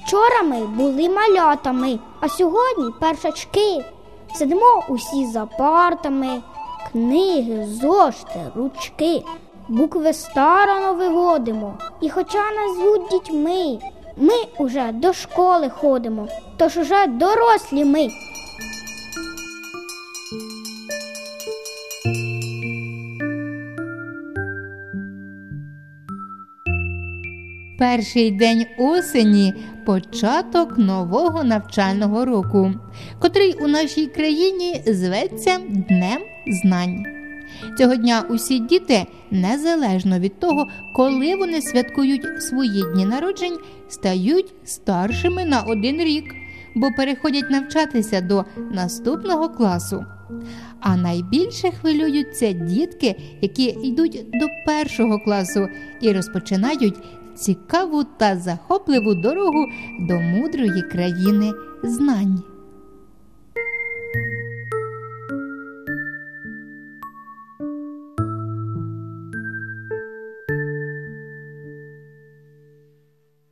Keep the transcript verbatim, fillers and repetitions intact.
Вчора ми були малятами, а сьогодні першачки. Сидимо усі за партами, книги, зошити, ручки. Букви старано виводимо, і хоча нас звуть дітьми, ми уже до школи ходимо, тож уже дорослі ми. Перший день осені – початок нового навчального року, котрий у нашій країні зветься Днем знань. Цього дня усі діти, незалежно від того, коли вони святкують свої дні народжень, стають старшими на один рік, бо переходять навчатися до наступного класу. А найбільше хвилюються дітки, які йдуть до першого класу і розпочинають цікаву та захопливу дорогу до мудрої країни знань.